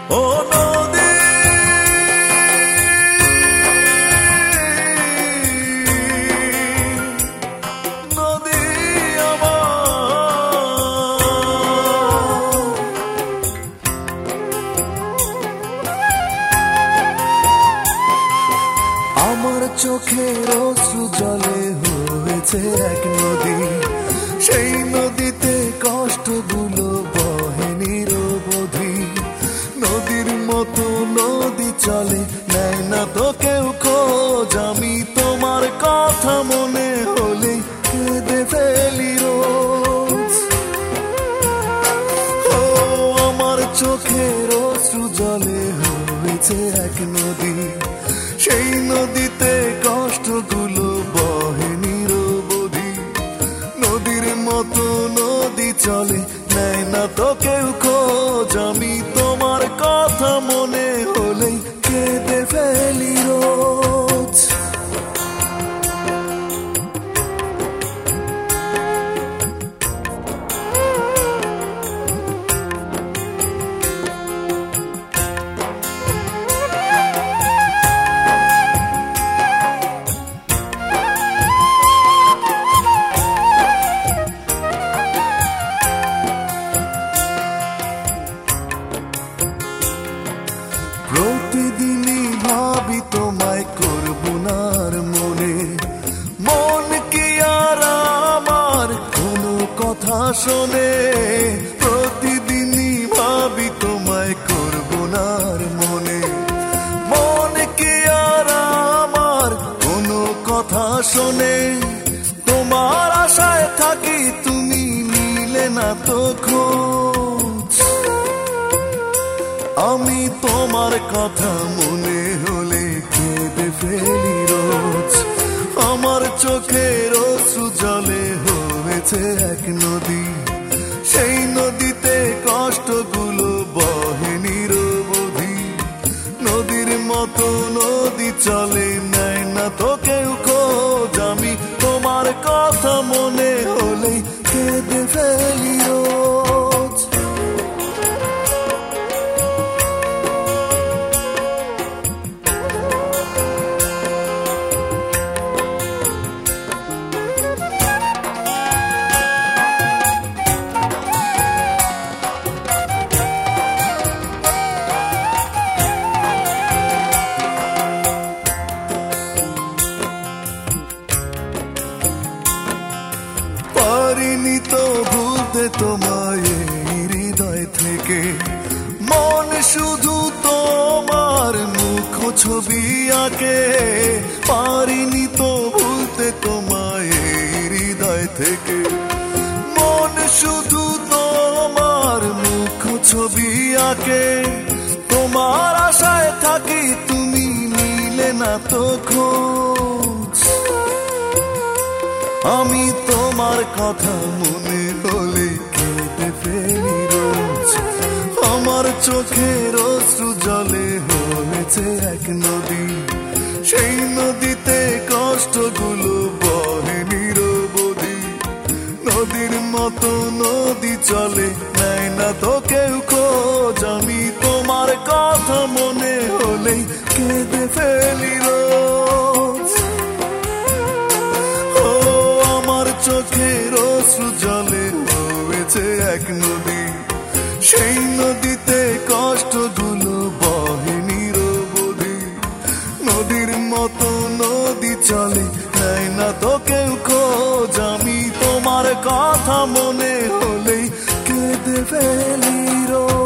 ও নদী নদী আমার চোখের অশ্রু জলে হয়েছে এক নদী, সেই নদীতে কষ্টগুলো বহে নিরবধি। নদীর মতো নদী চলে, নেয় না তো কেউ খোঁজ। আমি তোমার কথা মনে হলে কেঁদে ফেলি রোজ। ও আমার চোখের অশ্রু জলে হয়েছে এক নদী, সেই নদীতে কষ্টগুলো বহে নিরবধি। নদীর মতো নদী চলে, নেয় না তো কেউ খোঁজ। আমি তোমার কথা মনে হলেই কেঁদে ফেলি রোজ। প্রতিদিনই ভাবি তোমায় করব না আর মনে, মন কি আর আমার কোনো কথা শোনে। প্রতিদিনই ভাবি তোমায় করব না আর মনে, মন কি আর আমার কোনো কথা শোনে। তোমার আশায় থাকি, তুমি নিলে না তো খোঁজ। আমি তোমার কথা মনে হলে কেঁদে ফেলি রোজ। আমার চোখের অশ্রু জলে হয়েছে এক নদী, সেই নদীতে কষ্টগুলো বহে নিরবধি। নদীর মতো নদী চলে, নেয় না তো কেউ খোঁজ। আমি তোমার কথা মনে হলে কেঁদে ফেলি রোজ। পারিনি তো ভুলতে তোমায় হৃদয় থেকে, মন শুধু তোমার মুখ ছবি আঁকে। পারিনি তো ভুলতে তোমায় হৃদয় থেকে, মন শুধু তোমার মুখ ছবি আঁকে। তোমার আশায় থাকি, তুমি নিলে না তো খোঁজ। আমি তোমার কথা মনে হলে কেঁদে ফেলি রোজ। আমার চোখের অশ্রু জলে হয়েছে এক নদী, সেই নদীতে কষ্টগুলো বহে নিরবধি। নদীর মতো নদী চলে, নেয় না তো কেউ খোঁজ। আমি তোমার কথা মনে হলেই কেঁদে ফেলি রোজ। চোখের অশ্রু জলে হয়েছে এক নদী, সেই নদীতে কষ্টগুলো বহে নিরবধি। নদীর মতো নদী চলে, নেয় না তো কেউ খোঁজ। আমি তোমার কথা মনে হলেই কেঁদে ফেলি রোজ।